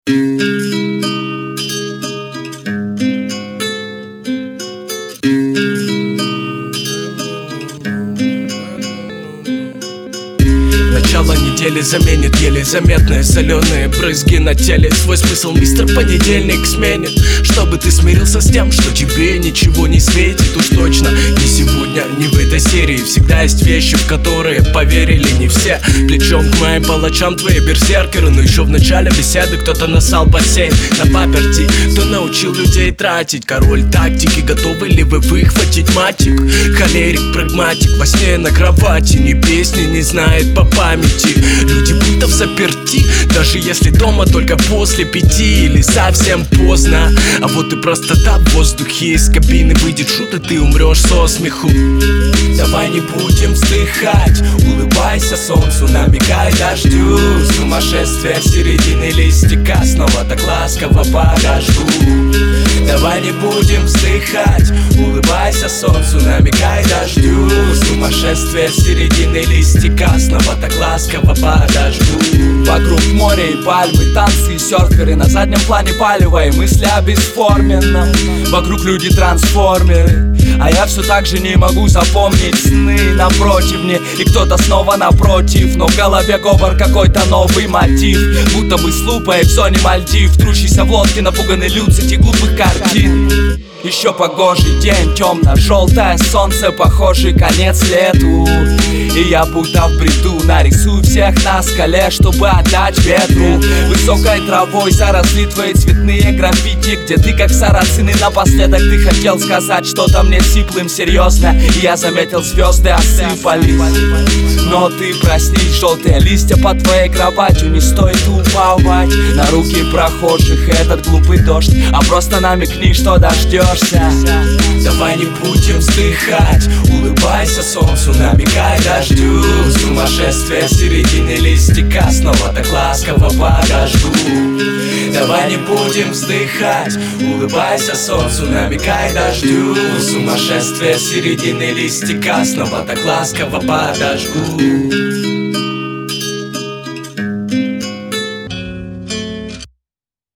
Начало недели заменит еле заметные соленые брызги на теле. Свой смысл мистер Понедельник сменит, чтобы ты смирился с тем, что тебе ничего не светит. Уж точно не сегодня, не в этой серии. Всегда есть вещи, в которые поверили не все. Плечом к моим палачам твои берсеркеры. Но еще в начале беседы кто-то насал бассейн на паперти. Кто научил людей тратить? Король тактики, готовы ли вы выхватить матик? Холерик, прагматик, во сне на кровати. Ни песни не знает по памяти. Люди будто в заперти, даже если дома только после 5 или совсем поздно. А вот и простота в воздухе. Из кабины выйдет шут, и ты умрешь со смеху. Давай не будем вздыхать, улыбайся солнцу, намекай дождю. Сумасшествие середины листика, снова так ласково подожду. Давай не будем вздыхать, улыбайся солнцу, намекай дождю. Сумасшествие середины листика, снова так ласково подожду. Вокруг моря и пальмы, танцы и серферы. На заднем плане палево и мысли о бесформенном. Вокруг люди-трансформеры, а я все так же не могу запомнить сны напротив мне. И кто-то снова напротив, но в голове говор какой-то новый мотив. Будто бы с лупой в зоне Мальдив. Трущийся в лодке напуганный люд среди глупых картин. Еще погожий день, темно-желтое солнце, похожий конец лету. И я будто в бреду нарисую всех на скале, чтобы отдать ветру. Высокой травой заросли твои цветные граффити, где ты как сарацин, и напоследок ты хотел сказать что-то мне сиплым серьезно. И я заметил, звезды осыпались. Но ты проснись, желтые листья под твоей кроватью. Не стоит уповать на руки прохожих и этот глупый дождь, а просто намекни, что дождешься. Давай не будем вздыхать, улыбайся солнцу, намекай дождю. Сумасшествие середины листика, снова так ласково подожду. Давай не будем вздыхать, улыбайся солнцу, намекай дождю. Сумасшествие середины листика, снова так ласково подожду.